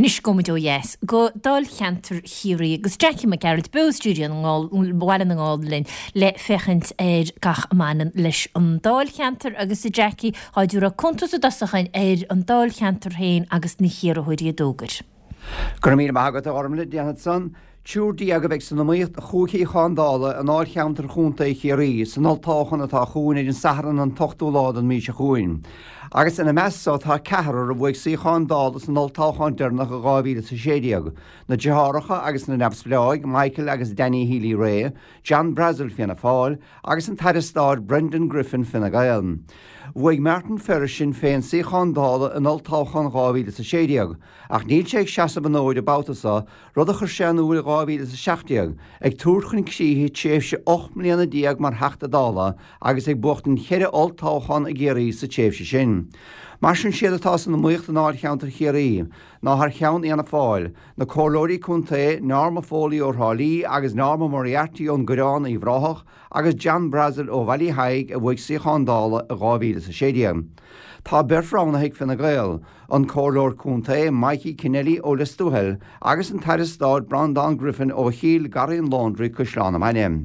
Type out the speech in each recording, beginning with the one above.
Nis gomidó yes, go dal chanter hiúí agus Jackie McGarrett Bo Studio bhhaile an gáilinn le fechant gach manan leis an dal chanter agus Jackie háidú a contas a dasachain an dal chanter héin agus ní hir a chuirí a dógur. Gur mí agad a ormle déanad san, Túúrdí aga bheith san naíocht a chuchaí chádála an áil cheantar chunta chéirí san altáchan atá chuin idir saharan an tochtúlád an mí se chuin. Agus ina meá tá cehar a bhfuig sí chádála san altáchan dearnach a gáhíle sa séideag. Na deáracha agus na nebspleáig Michael agus Danny Healy Ray, John Brazil fianna fáil, agus an tairistár Brendan Griffin finna gailm. Bhuaig Martin Ferris sin féin sí chádála an altáchan gáhíle sa séideag, ach níl sé seasa an óid a bátasa rud a chur seanúil a gáhíle sa seachtaíag, ag túrchann síhí téh se 8 mlíana díag mar heachta dála agus ag buchtan cheire altáchan a géirí sa téh se sin. Mar sin siad atá san na muocht an áil cheantar chéirí, ná th cheann ana fáil, na cólóirí chunta Norma Foley ó Rálí agus Norma Moriarty ón Gurán í bhráthach agus John Brazil ó Valley Haig a bhuaig sí chádála a gáhíle sa séideag. Tá berfránathaigh finna gail an cólóir chunta Mikey Kennelly ó Listúhil agus an tairistár Brendan Griffin ó Híl Garíon Laundry Cuislána Mainem.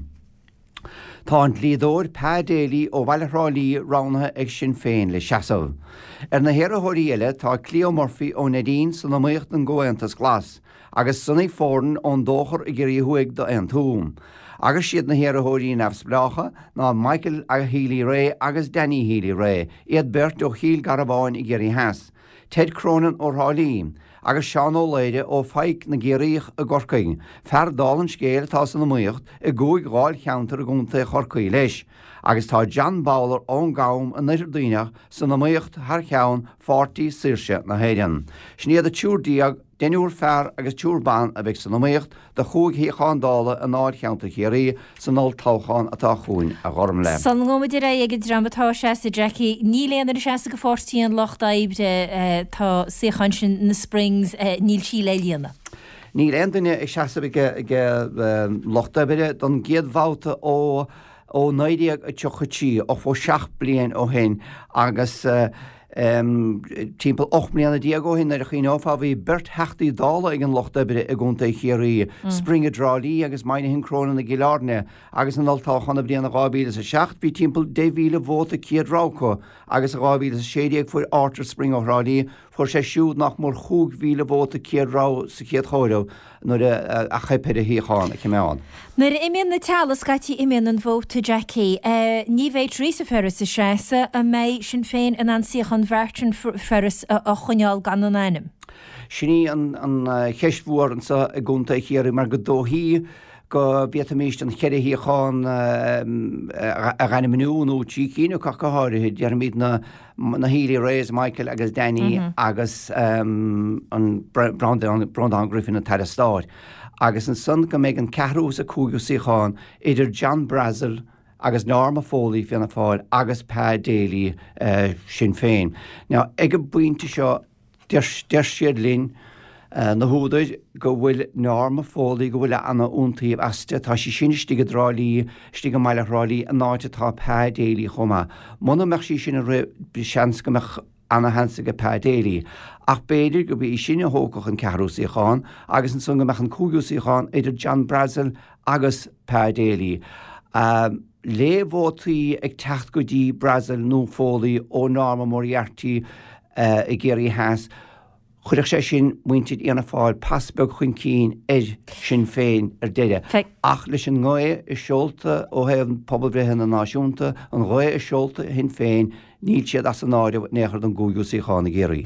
Tá an líadóir Pá Daly ó Bhailithrálaí ránatha ag sin féin le seasamh. Na héirethirí eile tá Cleo Murphy ó Nadine san na muocht an ggóantas glas, agus sunna fóran ón dóchar i ggurí thuig do an túm. Agus siad na héirethirí nefspleácha ná Michael Healy Ray agus Danny Healy Ray, iad beirt ó Híl Garabáin i ggurí heas. Ted Cronin ó Rálí, agus Seán O'Leide ó Feic na géiríoch a Gorcaig, fear dálan scéal tá san na muocht i gúig gáil cheantar a gúnta Chorcaí leis, agus tá John Bowler ón gám a nidir daoineach san na muocht th cheann 40 sirse na héidean. Sníad a túúrdíag denúr fear agus túúrbán a bheith san na muocht de chuig hí chádála an áil cheantar chéirí san altáchan atá chuin a gharm le. San gomuidir ag dramatá se a Jackie, ní léanaar se go fórtííon locht aibde tá séchan sin na Springs níl sí le líana. Níl endaine ag seasa lochtabide don géadhváta ó náideag a tuchatí ó fó 6 bliain ó hen agus timppel 8 mlíana díag ó hin ar a chin áfá bhí bert heachtaí dála ag an lochtabide a gúnta chéirí, Spring a Drálí agus maine hin cróna na Gilárne agus an altáchanna bliana gábíle sa 6 bhí timppel 2,000 vóta céadráco agus a gábíle sa séideag fuair Arthur Spring ó Rálí fuair sé siúd nach mór 5,000 vóta céadrá sa céad chóireamh nuair a chaipead a híáin a cimán. Nuair imíon na talas gaití imíon an bhóta Jackie, ní bhéid rí a ferris a séasa a méid sin féin an ansíochan bhhartin ferris a chuneáil gan an ainim. Sinní an cheisbhúr an sa a gúnta chéirí mar go dóhíí go bhétamíist an cheir híáin a ganna minúnú tí cíú cachaáirithe dearmíd na Healy Rays, Michael agus Danny agus an Brendan Griffin an tairistár. Agus an sun go méid an cehrús a cúgu síáin idir John Brazil agus Norma Foley fianna fáil agus Pá Daly sin féin. Ná ag go buinte seo deir siad lín na húdaid go bhfuil Norma Foley go bhfuil anna úntaíomh aiste tá sí sin stig a Drálí, stig a Maileachrálaí an áite tá Pá Daly chuma. Muna meach sí sin a seans go meach anna hansa go Pá Daly. Ach béidir go bhí sin a hócach an cehrúsaíáin agus an sunga meach an cúgiúsaíáin idir John Brazil agus Pá Daly. Léhótaí ag techt go dtí Brazil nó Foley ó Norma Moriarty i géirí heas, chuireach sé sin muintead ana fáil pasbeag chun cín sin féin ar deire. Ach leis an gáid is seolta ó hebh poblbreithe na náisiúnta, an gáid is seolta hin féin níl siad as an áireamh néchar an gúigiúsaí chána géirí.